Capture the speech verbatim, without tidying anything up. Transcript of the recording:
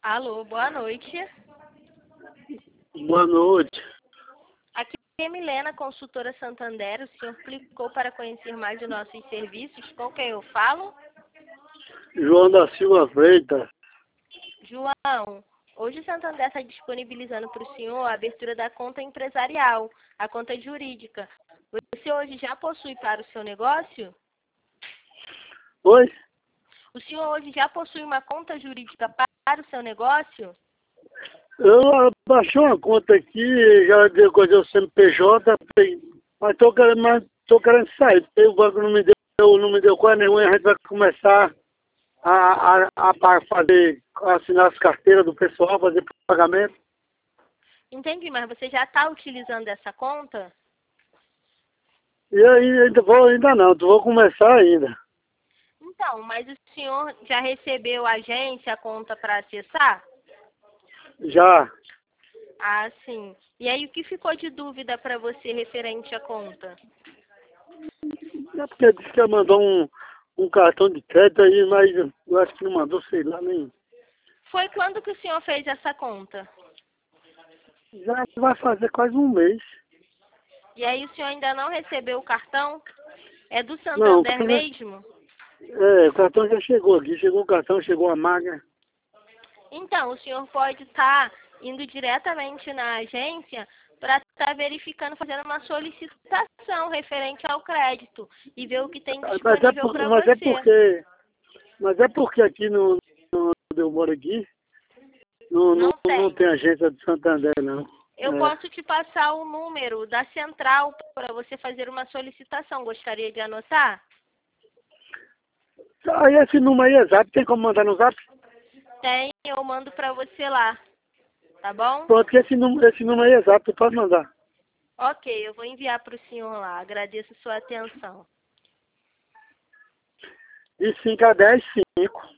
Alô, boa noite. Boa noite. Aqui é Milena, consultora Santander. O senhor clicou para conhecer mais de nossos serviços. Com quem eu falo? João da Silva Freitas. João, hoje o Santander está disponibilizando para o senhor a abertura da conta empresarial, a conta jurídica. Você hoje já possui para o seu negócio? Oi? O senhor hoje já possui uma conta jurídica para o seu negócio? Eu baixei uma conta aqui, já deu coisa do C N P J, mas estou querendo, mas tô querendo sair, porque o banco não me deu, não me deu coisa nenhuma e a gente vai começar a, a, a fazer, assinar as carteiras do pessoal, fazer pagamento. Entendi, mas você já está utilizando essa conta? E aí ainda vou, ainda não, vou começar ainda. Então, mas o senhor já recebeu a agência, a conta para acessar? Já. Ah, sim. E aí, o que ficou de dúvida para você referente à conta? É porque disse que ia mandar um, um cartão de crédito aí, mas eu acho que não mandou, sei lá, nem. Foi quando que o senhor fez essa conta? Já vai fazer quase um mês. E aí, o senhor ainda não recebeu o cartão? É do Não, o Santander cartão já, mesmo? é, o cartão já chegou aqui, chegou o cartão, chegou a maga. Então, o senhor pode estar indo diretamente na agência para estar verificando, fazendo uma solicitação referente ao crédito e ver o que tem Mas é, disponível por, para mas é você. porque, mas é porque aqui no, no onde eu moro aqui, não, não, Não não tem. tem agência de Santander, não. Eu É. posso te passar o número da central para você fazer uma solicitação. Gostaria de anotar? Aí esse número aí é zap, tem como mandar no zap? Tem, eu mando para você lá. Tá bom? Pronto, que esse número, esse número aí é zap, tu pode mandar. Ok, eu vou enviar para o senhor lá. Agradeço sua atenção. De cinco a dez, cinco.